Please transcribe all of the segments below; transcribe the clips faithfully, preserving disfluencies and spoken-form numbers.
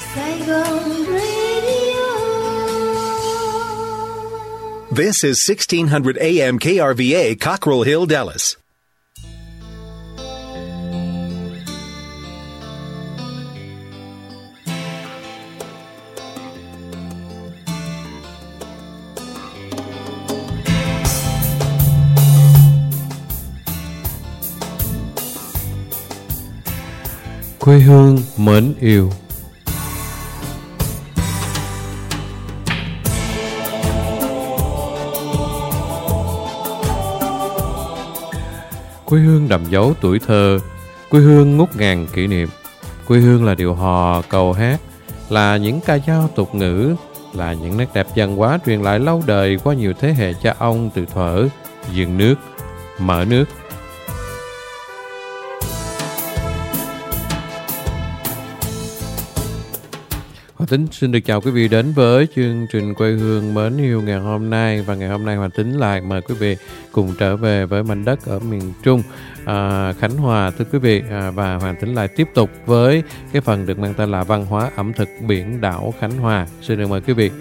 Saigon Radio. This is sixteen hundred A M K R V A, Cockrell Hill, Dallas. Quê hương mến yêu. Quê hương đậm dấu tuổi thơ, quê hương ngút ngàn kỷ niệm. Quê hương là điệu hò, câu hát, là những ca dao tục ngữ, là những nét đẹp văn hóa truyền lại lâu đời qua nhiều thế hệ cha ông từ thuở dựng nước, mở nước. Hoàng Tính xin được chào quý vị đến với chương trình Quê hương mến yêu ngày hôm nay. Và ngày hôm nay Hoàng Tính lại mời quý vị cùng trở về với mảnh đất ở miền Trung, à, Khánh Hòa, thưa quý vị. à, Và Hoàng Tính lại tiếp tục với cái phần được mang tên là văn hóa ẩm thực biển đảo Khánh Hòa. Xin được mời quý vị.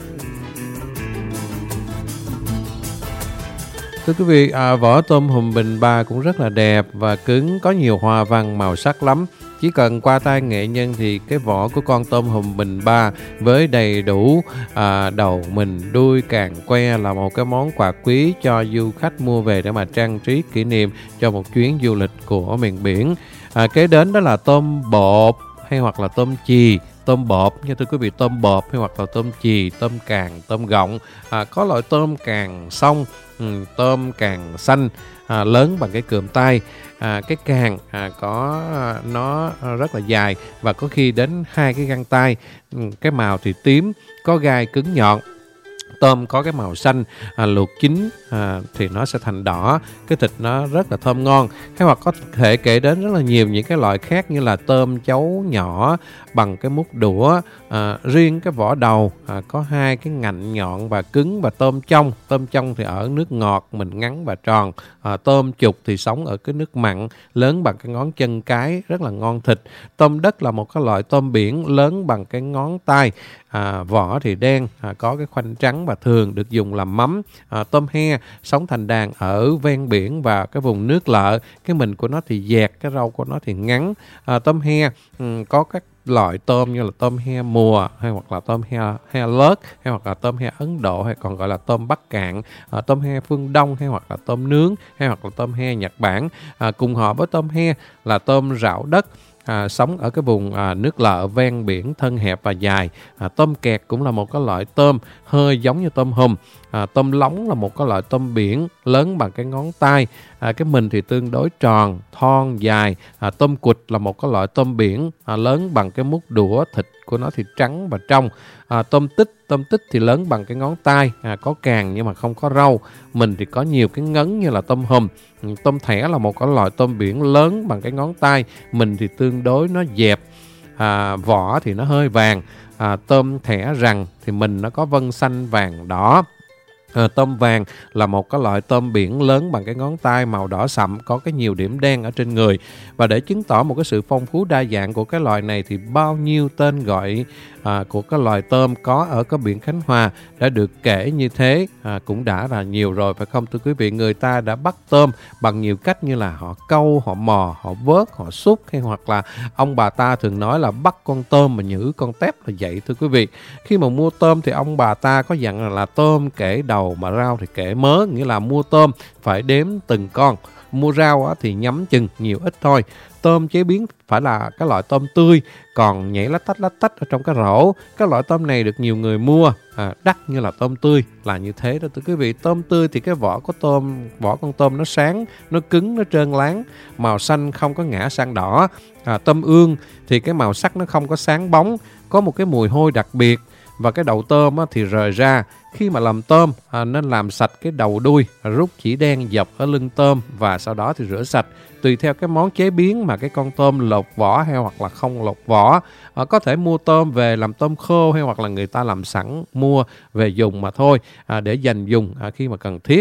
Thưa quý vị, à, vỏ tôm hùm bình ba cũng rất là đẹp và cứng, có nhiều hoa văn màu sắc lắm. Chỉ cần qua tay nghệ nhân thì cái vỏ của con tôm hùm bình ba với đầy đủ à, đầu, mình, đuôi, càng que là một cái món quà quý cho du khách mua về để mà trang trí kỷ niệm cho một chuyến du lịch của miền biển. À, kế đến đó là tôm bột hay hoặc là tôm chì. Tôm bọp nha thưa quý vị, tôm bọp hay hoặc là tôm chì, tôm càng, tôm gọng. À, có loại tôm càng sông, ừ, tôm càng xanh, à, lớn bằng cái cườm tay. À, cái càng à, có à, nó rất là dài và có khi đến hai cái găng tay. Ừ, cái màu thì tím, có gai cứng nhọn. Tôm có cái màu xanh, à, luộc chín à, thì nó sẽ thành đỏ, cái thịt nó rất là thơm ngon. Hay hoặc có thể kể đến rất là nhiều những cái loại khác như là tôm chấu nhỏ bằng cái mút đũa, à, riêng cái vỏ đầu à, có hai cái ngạnh nhọn và cứng. Và tôm trong, tôm trong thì ở nước ngọt, mình ngắn và tròn. à, Tôm trục thì sống ở cái nước mặn, lớn bằng cái ngón chân cái, rất là ngon thịt. Tôm đất là một cái loại tôm biển lớn bằng cái ngón tay. À, vỏ thì đen, à, có cái khoanh trắng và thường được dùng làm mắm. à, Tôm he sống thành đàn ở ven biển và cái vùng nước lợ, cái mình của nó thì dẹt, cái râu của nó thì ngắn. à, Tôm he um, có các loại tôm như là tôm he mùa hay hoặc là tôm he, he lớt hay hoặc là tôm he Ấn Độ hay còn gọi là tôm Bắc Cạn, à, tôm he phương Đông hay hoặc là tôm nướng hay hoặc là tôm he Nhật Bản. à, Cùng họ với tôm he là tôm rạo đất, À, sống ở cái vùng à, nước lợ ven biển, thân hẹp và dài. à, Tôm kẹt cũng là một cái loại tôm hơi giống như tôm hùm. à, Tôm lóng là một cái loại tôm biển lớn bằng cái ngón tay. à, Cái mình thì tương đối tròn, thon, dài. à, Tôm cụt là một cái loại tôm biển à, lớn bằng cái mút đũa, thịt của nó thì trắng và trong. à, Tôm tích Tôm tích thì lớn bằng cái ngón tay, à, có càng nhưng mà không có râu. Mình thì có nhiều cái ngấn như là tôm hùm. Tôm thẻ là một cái loại tôm biển lớn bằng cái ngón tay. Mình thì tương đối nó dẹp, à, vỏ thì nó hơi vàng. à, Tôm thẻ rằng thì mình nó có vân xanh vàng đỏ. À, tôm vàng là một cái loại tôm biển lớn bằng cái ngón tay, màu đỏ sậm, có cái nhiều điểm đen ở trên người. Và để chứng tỏ một cái sự phong phú đa dạng của cái loài này thì bao nhiêu tên gọi à, của cái loài tôm có ở cái biển Khánh Hòa đã được kể như thế, à, cũng đã là nhiều rồi phải không thưa quý vị? Người ta đã bắt tôm bằng nhiều cách như là họ câu, họ mò, họ vớt, họ xúc, hay hoặc là ông bà ta thường nói là bắt con tôm mà nhử con tép là vậy thưa quý vị. Khi mà mua tôm thì ông bà ta có dặn là, là tôm kể đầu mà rau thì kể mớ, nghĩa là mua tôm phải đếm từng con. Mua rau á, thì nhắm chừng nhiều ít thôi. Tôm chế biến phải là cái loại tôm tươi, còn nhảy lách tách lách tách ở trong cái rổ. Các loại tôm này được nhiều người mua, à, đắt như là tôm tươi là như thế đó thưa quý vị. Tôm tươi thì cái vỏ của tôm, vỏ con tôm nó sáng, nó cứng, nó trơn láng, màu xanh không có ngã sang đỏ. à, Tôm ương thì cái màu sắc nó không có sáng bóng, có một cái mùi hôi đặc biệt. Và cái đầu tôm á, thì rời ra. Khi mà làm tôm à, nên làm sạch cái đầu đuôi, rút chỉ đen dọc ở lưng tôm và sau đó thì rửa sạch. Tùy theo cái món chế biến mà cái con tôm lột vỏ hay hoặc là không lột vỏ. à, Có thể mua tôm về làm tôm khô hay hoặc là người ta làm sẵn mua về dùng mà thôi, à, để dành dùng à, khi mà cần thiết.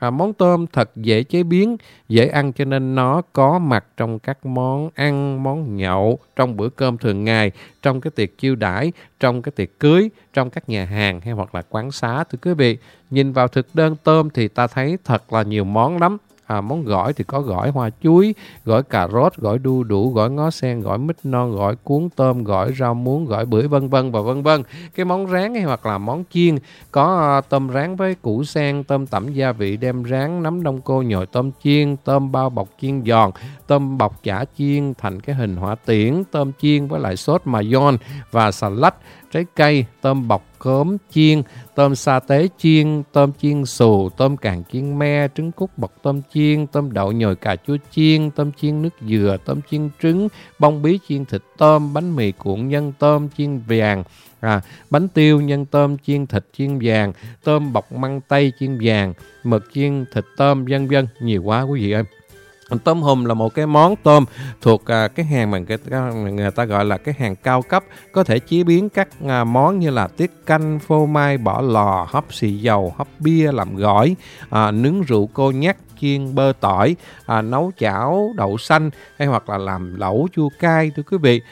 À, món tôm thật dễ chế biến, dễ ăn cho nên nó có mặt trong các món ăn, món nhậu, trong bữa cơm thường ngày, trong cái tiệc chiêu đãi, trong cái tiệc cưới, trong các nhà hàng hay hoặc là quán xá. Thưa quý vị, nhìn vào thực đơn tôm thì ta thấy thật là nhiều món lắm. À, món gỏi thì có gỏi hoa chuối, gỏi cà rốt, gỏi đu đủ, gỏi ngó sen, gỏi mít non, gỏi cuốn tôm, gỏi rau muống, gỏi bưởi vân vân và vân vân. Cái món rán hay hoặc là món chiên có uh, tôm rán với củ sen, tôm tẩm gia vị đem rán, nấm đông cô nhồi tôm chiên, tôm bao bọc chiên giòn, tôm bọc chả chiên thành cái hình hỏa tiễn, tôm chiên với lại sốt mayon và xà lách, trái cây, tôm bọc cốm chiên, tôm sa tế chiên, tôm chiên xù, tôm càng chiên me, trứng cút bọc tôm chiên, tôm đậu nhồi cà chua chiên, tôm chiên nước dừa, tôm chiên trứng, bông bí chiên thịt tôm, bánh mì cuộn nhân tôm chiên vàng, à, bánh tiêu nhân tôm chiên thịt chiên vàng, tôm bọc măng tây chiên vàng, mực chiên thịt tôm, vân vân. Nhiều quá quý vị ơi. Tôm hùm là một cái món tôm thuộc à, cái hàng mà người ta, người ta gọi là cái hàng cao cấp, có thể chế biến các à, món như là tiết canh, phô mai, bỏ lò, hấp xì dầu, hấp bia làm gỏi, à, nướng rượu cô nhắc, chiên bơ tỏi, à, nấu chảo đậu xanh hay hoặc là làm lẩu chua cay. Thưa quý vị,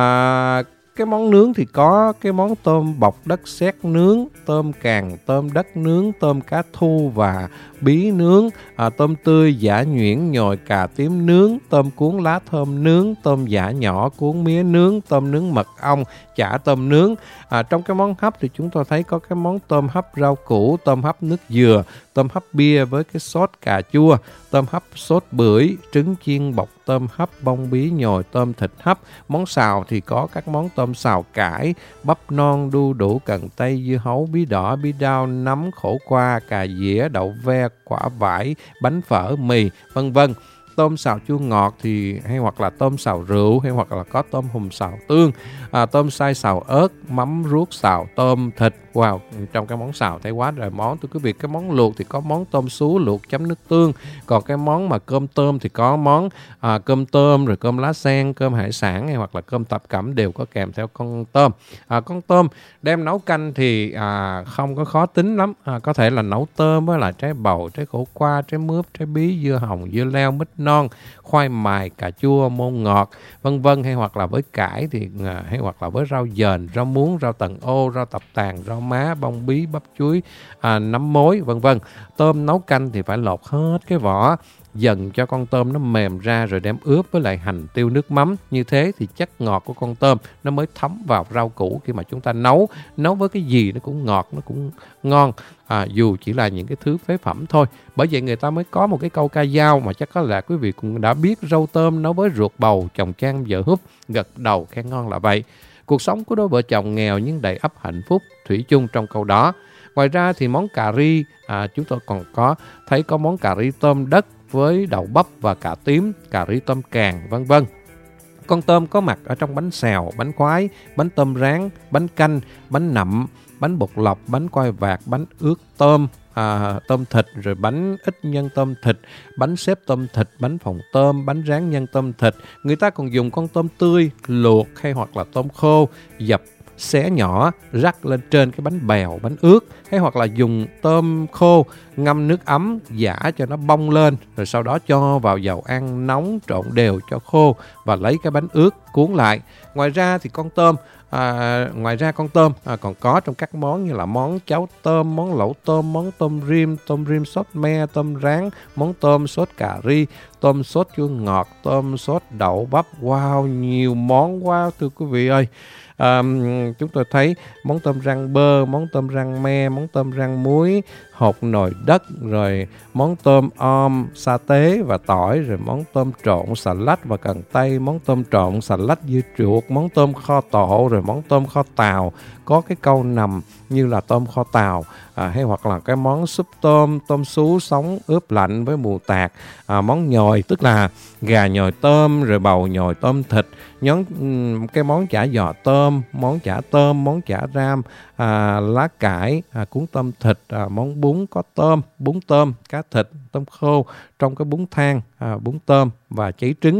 à, cái món nướng thì có cái món tôm bọc đất sét nướng, tôm càng, tôm đất nướng, tôm cá thu và bí nướng, à, tôm tươi giã nhuyễn nhồi cà tím nướng, tôm cuốn lá thơm nướng, tôm giã nhỏ cuốn mía nướng, tôm nướng mật ong, chả tôm nướng. À, trong cái món hấp thì chúng tôi thấy có cái món tôm hấp rau củ, tôm hấp nước dừa, tôm hấp bia với cái sốt cà chua, tôm hấp sốt bưởi, trứng chiên bọc tôm hấp, bông bí nhồi tôm thịt hấp. Món xào thì có các món tôm xào cải, bắp non, đu đủ, cần tây, dưa hấu, bí đỏ, bí đao, nấm, khổ qua, cà dĩa, đậu ve, quả vải, bánh phở, mì, vân vân. Tôm xào chua ngọt thì hay hoặc là tôm xào rượu hay hoặc là có tôm hùm xào tương, à, tôm xay xào ớt, mắm ruốc xào tôm thịt. Wow, trong cái món xào thấy quá trời món. Thưa quý vị, cái món luộc thì có món tôm sú luộc chấm nước tương. Còn cái món mà cơm tôm thì có món à, cơm tôm, rồi cơm lá sen, cơm hải sản hay hoặc là cơm tạp cẩm đều có kèm theo con tôm. À, con tôm đem nấu canh thì à, không có khó tính lắm. À, có thể là nấu tôm với lại trái bầu, trái khổ qua, trái mướp, trái bí, dưa hồng, dưa leo, mít non, khoai mài, cà chua, môn ngọt, vân vân. Hay hoặc là với cải thì à, hay hoặc là với rau dền, rau muống, rau tần ô, rau tập tàn, rau má, bông bí, bắp chuối, à, nấm mối, vân vân. Tôm nấu canh thì phải lột hết cái vỏ, dần cho con tôm nó mềm ra rồi đem ướp với lại hành tiêu nước mắm. Như thế thì chất ngọt của con tôm nó mới thấm vào rau củ khi mà chúng ta nấu. Nấu với cái gì nó cũng ngọt, nó cũng ngon, à, dù chỉ là những cái thứ phế phẩm thôi. Bởi vậy người ta mới có một cái câu ca dao mà chắc có lẽ quý vị cũng đã biết: rau tôm nấu với ruột bầu, chồng chan vợ húp, gật đầu khen ngon là vậy. Cuộc sống của đôi vợ chồng nghèo nhưng đầy ắp hạnh phúc thủy chung trong câu đó. Ngoài ra thì món cà ri, à, chúng tôi còn có thấy có món cà ri tôm đất với đậu bắp và cà tím, cà ri tôm càng, vân vân. Con tôm có mặt ở trong bánh xèo, bánh khoái, bánh tôm rán, bánh canh, bánh nậm, bánh bột lọc, bánh quai vạc, bánh ướt tôm, à, tôm thịt, rồi bánh ít nhân tôm thịt, bánh xếp tôm thịt, bánh phồng tôm, bánh rán nhân tôm thịt. Người ta còn dùng con tôm tươi luộc hay hoặc là tôm khô dập xé nhỏ rắc lên trên cái bánh bèo, bánh ướt, hay hoặc là dùng tôm khô ngâm nước ấm giã cho nó bong lên, rồi sau đó cho vào dầu ăn nóng trộn đều cho khô và lấy cái bánh ướt cuốn lại. Ngoài ra thì con tôm À, ngoài ra con tôm à, còn có trong các món như là món cháo tôm, món lẩu tôm, món tôm rim, tôm rim sốt me, tôm rán, món tôm sốt cà ri, tôm sốt chua ngọt, tôm sốt đậu bắp. Wow, nhiều món quá thưa quý vị ơi. À, chúng tôi thấy món tôm rang bơ, món tôm rang me, món tôm rang muối, hột nồi đất, rồi món tôm om, sa tế và tỏi, rồi món tôm trộn xà lách và cần tây, món tôm trộn xà lách dưa chuột, món tôm kho tộ, rồi món tôm kho tàu. Có cái câu nằm như là tôm kho tàu, à, hay hoặc là cái món súp tôm, tôm sú sống ướp lạnh với mù tạt, à, món nhồi tức là gà nhồi tôm, rồi bầu nhồi tôm thịt, nhóm cái món chả giò tôm, món chả tôm, món chả ram, à, lá cải, à, cuốn tôm thịt, à, món bún có tôm, bún tôm, cá thịt, tôm khô trong cái bún thang, à, bún tôm và cháy trứng.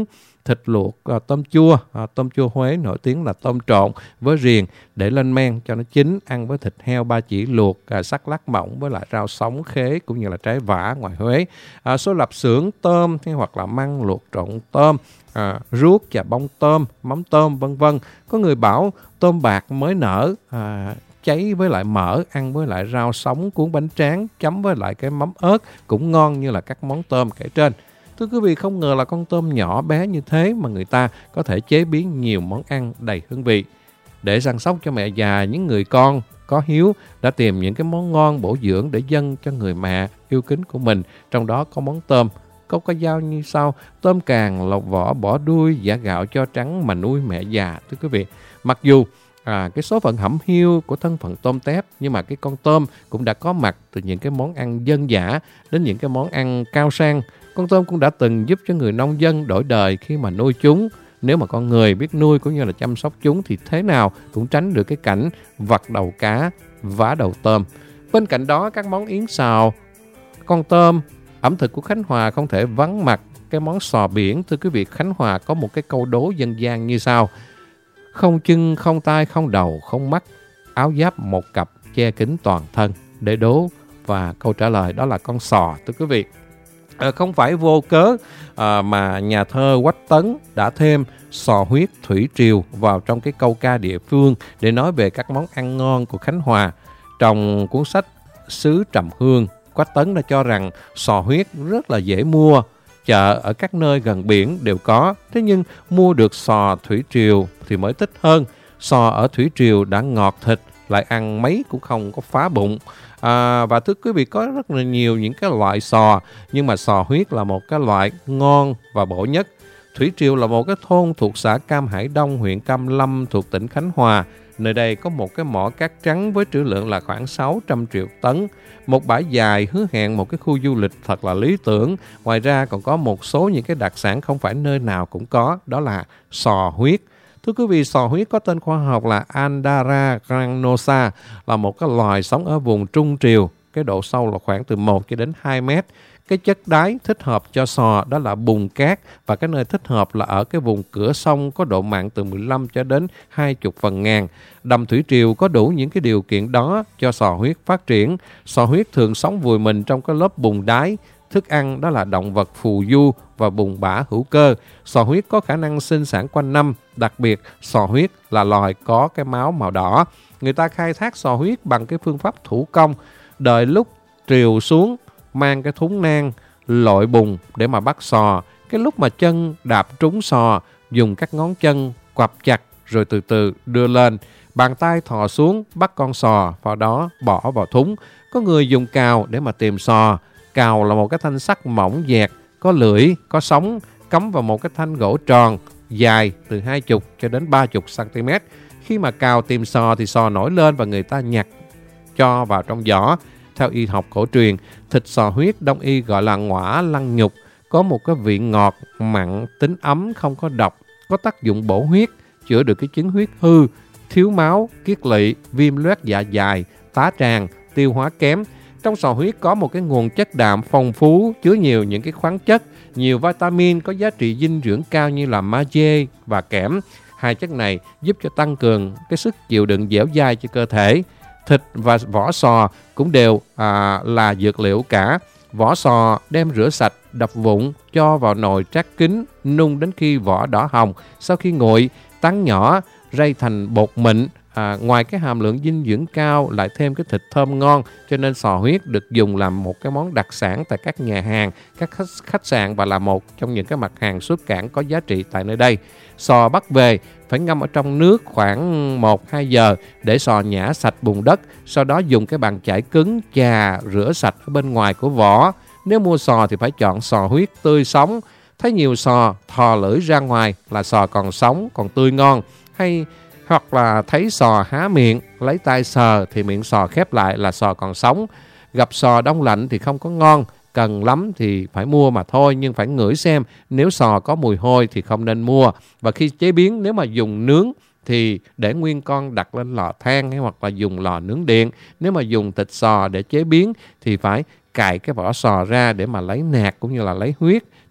thịt luộc, à, tôm chua, à, tôm chua Huế nổi tiếng là tôm trộn với riềng để lên men cho nó chín, ăn với thịt heo ba chỉ luộc, à, sắc lát mỏng với lại rau sống, khế cũng như là trái vả ngoài Huế. À, số lạp xưởng tôm hay hoặc là măng luộc trộn tôm, à, ruốc chà bông tôm, mắm tôm vân vân. Có người bảo tôm bạc mới nở, à, cháy với lại mỡ, ăn với lại rau sống cuốn bánh tráng, chấm với lại cái mắm ớt cũng ngon như là các món tôm kể trên. Thưa quý vị, không ngờ là con tôm nhỏ bé như thế mà người ta có thể chế biến nhiều món ăn đầy hương vị. Để săn sóc cho mẹ già, những người con có hiếu đã tìm những cái món ngon bổ dưỡng để dâng cho người mẹ yêu kính của mình. Trong đó có món tôm. Câu ca dao như sau: tôm càng lọc vỏ bỏ đuôi, giả gạo cho trắng mà nuôi mẹ già. Thưa quý vị, mặc dù à, cái số phận hẩm hiu của thân phận tôm tép, nhưng mà cái con tôm cũng đã có mặt từ những cái món ăn dân dã đến những cái món ăn cao sang. Con tôm cũng đã từng giúp cho người nông dân đổi đời khi mà nuôi chúng. Nếu mà con người biết nuôi cũng như là chăm sóc chúng thì thế nào cũng tránh được cái cảnh vặt đầu cá, vá đầu tôm. Bên cạnh đó, các món yến xào con tôm, ẩm thực của Khánh Hòa không thể vắng mặt cái món sò biển. Thưa quý vị, Khánh Hòa có một cái câu đố dân gian như sau: không chân, không tay, không đầu, không mắt, áo giáp một cặp che kín toàn thân. Để đố và câu trả lời đó là con sò. Thưa quý vị, à, không phải vô cớ à, mà nhà thơ Quách Tấn đã thêm sò huyết thủy triều vào trong cái câu ca địa phương để nói về các món ăn ngon của Khánh Hòa. Trong cuốn sách Xứ Trầm Hương, Quách Tấn đã cho rằng sò huyết rất là dễ mua, chợ ở các nơi gần biển đều có. Thế nhưng mua được sò thủy triều thì mới thích hơn. Sò ở thủy triều đã ngọt thịt, lại ăn mấy cũng không có phá bụng. À, và thưa quý vị, có rất là nhiều những cái loại sò, nhưng mà sò huyết là một cái loại ngon và bổ nhất. Thủy Triều là một cái thôn thuộc xã Cam Hải Đông, huyện Cam Lâm thuộc tỉnh Khánh Hòa. Nơi đây có một cái mỏ cát trắng với trữ lượng là khoảng sáu trăm triệu tấn. Một bãi dài hứa hẹn một cái khu du lịch thật là lý tưởng. Ngoài ra còn có một số những cái đặc sản không phải nơi nào cũng có, đó là sò huyết. Thưa quý vị, sò huyết có tên khoa học là Andara granosa, là một cái loài sống ở vùng Trung Triều. Cái độ sâu là khoảng từ một cho đến hai mét. Cái chất đáy thích hợp cho sò đó là bùn cát, và cái nơi thích hợp là ở cái vùng cửa sông có độ mặn từ mười lăm cho đến hai mươi phần ngàn. Đầm thủy triều có đủ những cái điều kiện đó cho sò huyết phát triển. Sò huyết thường sống vùi mình trong cái lớp bùn đáy. Thức ăn đó là động vật phù du và bùn bã hữu cơ. Sò huyết có khả năng sinh sản quanh năm, đặc biệt sò huyết là loài có cái máu màu đỏ. Người ta khai thác sò huyết bằng cái phương pháp thủ công, đợi lúc triều xuống, mang cái thúng nang, lội bùn để mà bắt sò. Cái lúc mà chân đạp trúng sò, dùng các ngón chân quặp chặt rồi từ từ đưa lên. Bàn tay thò xuống bắt con sò, vào đó bỏ vào thúng. Có người dùng cào để mà tìm sò. Cào là một cái thanh sắt mỏng dẹt, có lưỡi, có sống, cắm vào một cái thanh gỗ tròn, dài từ hai mươi cho đến ba mươi xăng-ti-mét. Khi mà cào tìm sò thì sò nổi lên và người ta nhặt cho vào trong giỏ. Theo y học cổ truyền, thịt sò huyết đông y gọi là ngõa lăng nhục, có một cái vị ngọt, mặn, tính ấm, không có độc, có tác dụng bổ huyết, chữa được cái chứng huyết hư, thiếu máu, kiết lỵ, viêm loét dạ dày, tá tràng, tiêu hóa kém. Trong sò huyết có một cái nguồn chất đạm phong phú, chứa nhiều những cái khoáng chất, nhiều vitamin có giá trị dinh dưỡng cao như là magie và kẽm. Hai chất này giúp cho tăng cường cái sức chịu đựng dẻo dai cho cơ thể. Thịt và vỏ sò cũng đều à, là dược liệu cả. Vỏ sò đem rửa sạch, đập vụn, cho vào nồi trát kín, nung đến khi vỏ đỏ hồng. Sau khi nguội, tán nhỏ, rây thành bột mịn. À, ngoài cái hàm lượng dinh dưỡng cao, lại thêm cái thịt thơm ngon, cho nên sò huyết được dùng làm một cái món đặc sản tại các nhà hàng, các khách, khách sạn và là một trong những cái mặt hàng xuất cảng có giá trị tại nơi đây. Sò bắt về phải ngâm ở trong nước khoảng một đến hai giờ để sò nhả sạch bùn đất, sau đó dùng cái bàn chải cứng chà rửa sạch ở bên ngoài của vỏ. Nếu mua sò thì phải chọn sò huyết tươi sống. Thấy nhiều sò thò lưỡi ra ngoài là sò còn sống, còn tươi ngon, hay hoặc là thấy sò há miệng, lấy tay sờ thì miệng sò khép lại là sò còn sống. Gặp sò đông lạnh thì không có ngon, cần lắm thì phải mua mà thôi, nhưng phải ngửi xem, nếu sò có mùi hôi thì không nên mua. Và khi chế biến, nếu mà dùng nướng thì để nguyên con đặt lên lò than hay hoặc là dùng lò nướng điện. Nếu mà dùng thịt sò để chế biến thì phải cài cái vỏ sò ra để mà lấy nạc cũng như là lấy huyết.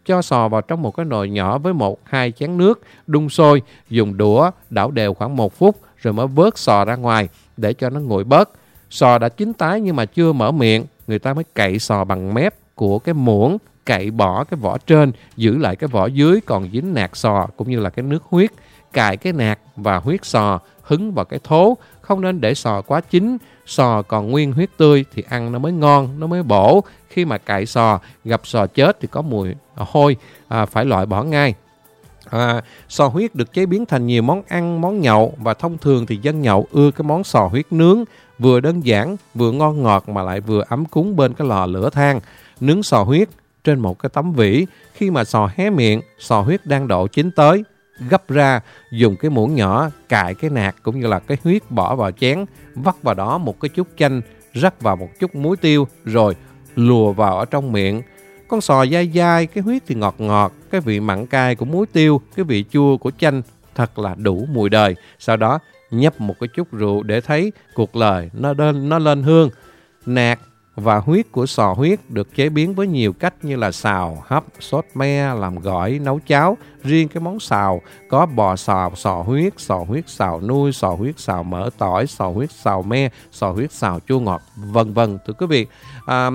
cho sò vào trong một cái nồi nhỏ với một hai chén nước, đun sôi, dùng đũa đảo đều khoảng một phút rồi mới vớt sò ra ngoài để cho nó nguội bớt. Sò đã chín tái nhưng mà chưa mở miệng, người ta mới cậy sò bằng mép của cái muỗng, cậy bỏ cái vỏ trên, giữ lại cái vỏ dưới còn dính nạc sò cũng như là cái nước huyết. Cài cái nạc và huyết sò hứng vào cái thố, không nên để sò quá chín. Sò còn nguyên huyết tươi thì ăn nó mới ngon, nó mới bổ. Khi mà cạy sò, gặp sò chết thì có mùi hôi, à, phải loại bỏ ngay. À, sò huyết được chế biến thành nhiều món ăn, món nhậu, và thông thường thì dân nhậu ưa cái món sò huyết nướng, vừa đơn giản, vừa ngon ngọt mà lại vừa ấm cúng bên cái lò lửa than. Nướng sò huyết trên một cái tấm vỉ, khi mà sò hé miệng, sò huyết đang độ chín tới, gấp ra, dùng cái muỗng nhỏ cài cái nạc cũng như là cái huyết bỏ vào chén, vắt vào đó một cái chút chanh, rắc vào một chút muối tiêu rồi lùa vào ở trong miệng. Con sò dai dai, cái huyết thì ngọt ngọt, cái vị mặn cay của muối tiêu, cái vị chua của chanh thật là đủ mùi đời. Sau đó nhấp một cái chút rượu để thấy cuộc lời nó lên, nó lên hương. Nạc và huyết của sò huyết được chế biến với nhiều cách như là xào, hấp, sốt me, làm gỏi, nấu cháo. Riêng cái món xào có bò xào, sò huyết, sò huyết xào nuôi, sò huyết xào mỡ tỏi, sò huyết xào me, sò huyết xào chua ngọt, vân vân. Thưa quý vị, à,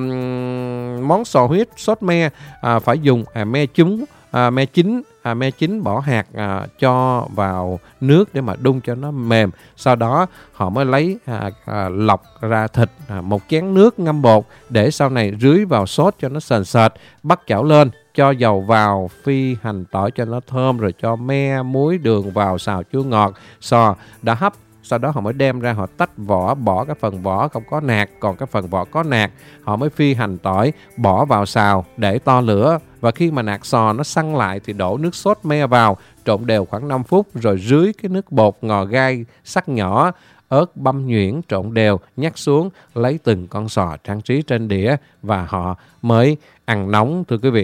món sò huyết sốt me à, phải dùng à, me trúng, à, me chín, à, me chín bỏ hạt à, cho vào nước để mà đun cho nó mềm. Sau đó họ mới lấy à, à, lọc ra thịt, à, một chén nước ngâm bột để sau này rưới vào sốt cho nó sền sệt, bắt chảo lên, cho dầu vào, phi hành tỏi cho nó thơm, rồi cho me, muối, đường vào xào chua ngọt. Sò đã hấp, sau đó họ mới đem ra, họ tách vỏ, bỏ cái phần vỏ không có nạc, còn cái phần vỏ có nạc họ mới phi hành tỏi, bỏ vào xào, để to lửa. Và khi mà nạc sò nó săn lại thì đổ nước sốt me vào, trộn đều khoảng năm phút, rồi rưới cái nước bột ngò gai sắc nhỏ, ớt băm nhuyễn trộn đều, nhắc xuống, lấy từng con sò trang trí trên đĩa và họ mới ăn nóng. Thưa quý vị,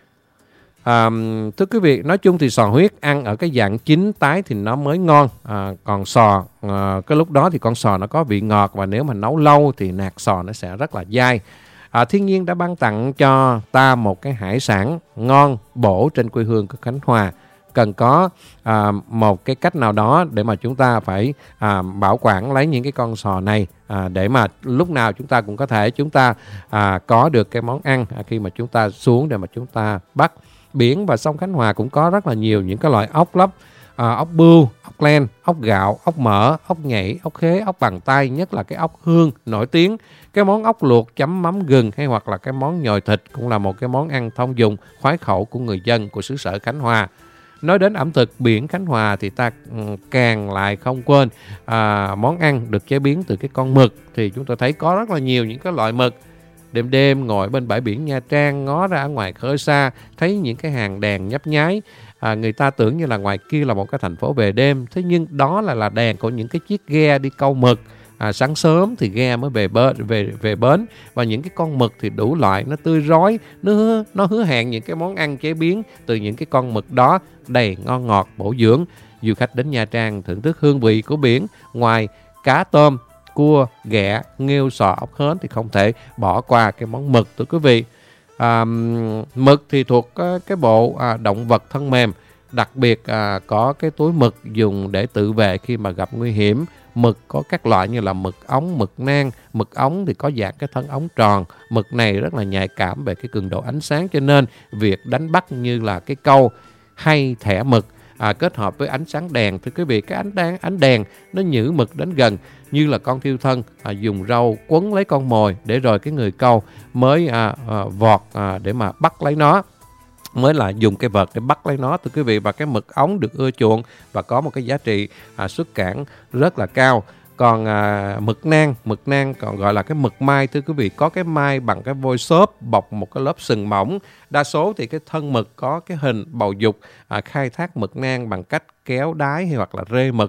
À, thưa quý vị, nói chung thì sò huyết ăn ở cái dạng chín tái thì nó mới ngon. À, còn sò à, cái lúc đó thì con sò nó có vị ngọt, và nếu mà nấu lâu thì nạc sò nó sẽ rất là dai. À, thiên nhiên đã ban tặng cho ta một cái hải sản ngon bổ trên quê hương của Khánh Hòa. Cần có à, một cái cách nào đó để mà chúng ta phải à, bảo quản lấy những cái con sò này, à, để mà lúc nào chúng ta cũng có thể chúng ta à, có được cái món ăn à, khi mà chúng ta xuống để mà chúng ta bắt. Biển và sông Khánh Hòa cũng có rất là nhiều những cái loại ốc lắm, à, ốc bươu, ốc len, ốc gạo, ốc mỡ, ốc nhảy, ốc khế, ốc bằng tay, nhất là cái ốc hương nổi tiếng. Cái món ốc luộc chấm mắm gừng hay hoặc là cái món nhồi thịt cũng là một cái món ăn thông dụng khoái khẩu của người dân của xứ sở Khánh Hòa. Nói đến ẩm thực biển Khánh Hòa thì ta càng lại không quên à, món ăn được chế biến từ cái con mực. Thì chúng ta thấy có rất là nhiều những cái loại mực. Đêm đêm ngồi bên bãi biển Nha Trang, ngó ra ở ngoài khơi xa, thấy những cái hàng đèn nhấp nháy. À, người ta tưởng như là ngoài kia là một cái thành phố về đêm. Thế nhưng đó là là đèn của những cái chiếc ghe đi câu mực. À, sáng sớm thì ghe mới về bến, về về bến, và những cái con mực thì đủ loại, nó tươi rói, nó hứa, nó hứa hẹn những cái món ăn chế biến từ những cái con mực đó đầy ngon ngọt bổ dưỡng. Du khách đến Nha Trang thưởng thức hương vị của biển, ngoài cá tôm, cua, ghẹ, nghêu, sò, ốc hến thì không thể bỏ qua cái món mực. Thưa quý vị, à, mực thì thuộc cái bộ à, động vật thân mềm, đặc biệt à, có cái túi mực dùng để tự vệ khi mà gặp nguy hiểm. Mực có các loại như là mực ống, mực nang. Mực ống thì có dạng cái thân ống tròn. Mực này rất là nhạy cảm về cái cường độ ánh sáng, cho nên việc đánh bắt như là cái câu hay thẻ mực à, kết hợp với ánh sáng đèn, thì quý vị, cái ánh đèn, ánh đèn nó nhử mực đến gần như là con thiêu thân, à, dùng râu quấn lấy con mồi để rồi cái người câu mới à, à, vọt à, để mà bắt lấy nó, mới là dùng cái vợt để bắt lấy nó. Thưa quý vị, và cái mực ống được ưa chuộng và có một cái giá trị à, xuất cảng rất là cao. Còn à, mực nang, mực nang còn gọi là cái mực mai. Thưa quý vị, có cái mai bằng cái vôi xốp bọc một cái lớp sừng mỏng. Đa số thì cái thân mực có cái hình bầu dục. À, khai thác mực nang bằng cách kéo đáy hay hoặc là rê mực.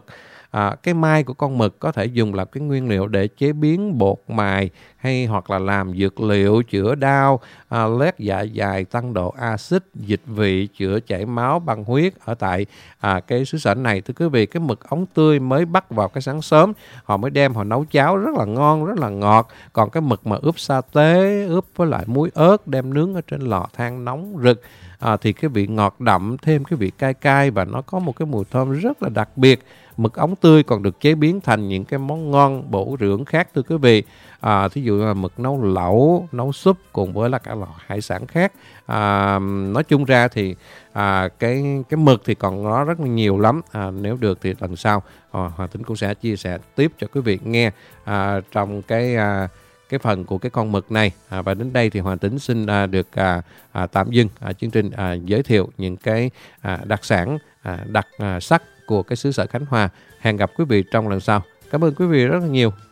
À, cái mai của con mực có thể dùng làm cái nguyên liệu để chế biến bột mài hay hoặc là làm dược liệu chữa đau, à, loét dạ dày, tăng độ axit, dịch vị, chữa chảy máu, băng huyết ở tại à, cái xứ sở này. Thưa quý vị, cái mực ống tươi mới bắt vào cái sáng sớm, họ mới đem họ nấu cháo rất là ngon, rất là ngọt. Còn cái mực mà ướp sa tế, ướp với lại muối ớt, đem nướng ở trên lò than nóng rực, à, thì cái vị ngọt đậm, thêm cái vị cay cay và nó có một cái mùi thơm rất là đặc biệt. Mực ống tươi còn được chế biến thành những cái món ngon bổ dưỡng khác, thưa quý vị. À, thí dụ là mực nấu lẩu, nấu súp cùng với là các loại hải sản khác. À, nói chung ra thì à, cái cái mực thì còn nó rất là nhiều lắm. À, nếu được thì lần sau à, Hoàng Tính cũng sẽ chia sẻ tiếp cho quý vị nghe à, trong cái à, cái phần của cái con mực này. À, và đến đây thì Hoàng Tính xin à, được à, à, tạm dừng à, chương trình à, giới thiệu những cái à, đặc sản à, đặc à, sắc của cái xứ sở Khánh Hòa. Hẹn gặp quý vị trong lần sau. Cảm ơn quý vị rất là nhiều.